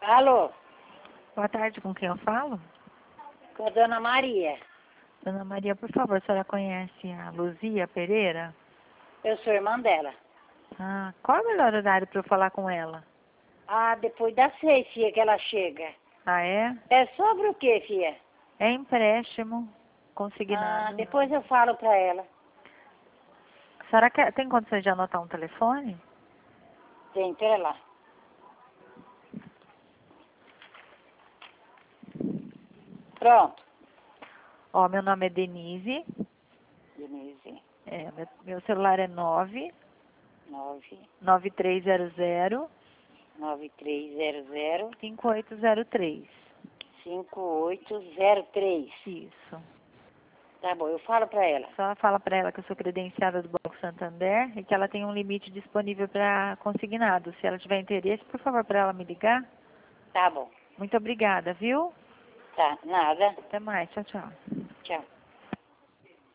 Alô, Boa tarde, com quem eu falo? com a Dona Maria. Dona Maria, por favor, a senhora conhece a Luzia Pereira? Eu sou irmã dela. Ah, qual é o melhor horário para eu falar com ela? Ah, depois das 6, filha, que ela chega. Ah, é? É sobre o quê, filha? É empréstimo Ah, consignado. depois eu falo pra ela. A senhora tem condições de anotar um telefone? Tem, pera lá. Pronto. Ó, meu nome é Denise. Denise, Meu celular é 9 9 9300 9300 5803. 5803. Isso. Tá bom, eu falo pra ela. Só fala para ela que eu sou credenciada do Banco Santander e que ela tem um limite disponível para consignado. Se ela tiver interesse, por favor, para ela me ligar. Tá bom. Muito obrigada, viu? Tá, nada. Até mais. Tchau, tchau. Tchau.